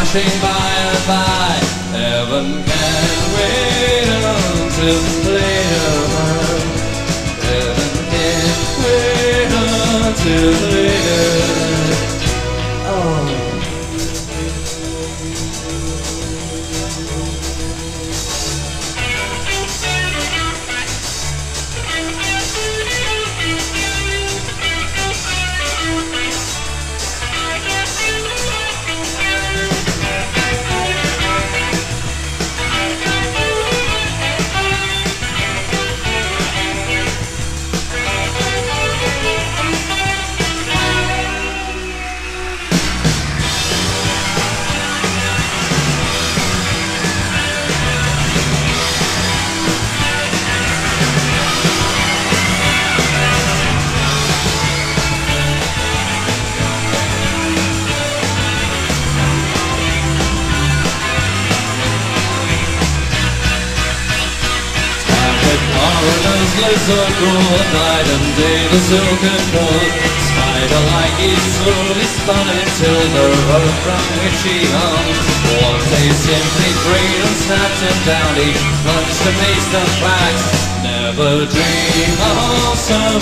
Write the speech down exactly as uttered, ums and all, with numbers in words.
flashing by and by. Heaven can wait until later. Heaven can wait until later. Oh. Foreigners lizard rule, night and day the silken cord. Spider-like he slowly spun until the rope from which he hung was a simply freed and snapped him down. He plunged amazed and facts. Never dream of some